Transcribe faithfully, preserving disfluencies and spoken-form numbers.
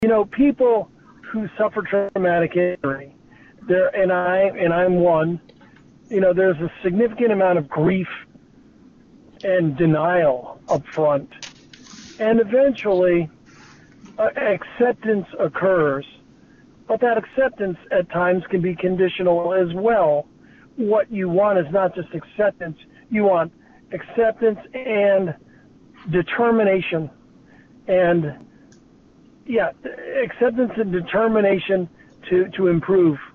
you know, people who suffer traumatic injury, there, and I, and I'm one. You know, there's a significant amount of grief and denial up front, and eventually, uh, acceptance occurs. But that acceptance at times can be conditional as well. What you want is not just acceptance; you want acceptance and determination, and yeah, acceptance and determination to, to improve.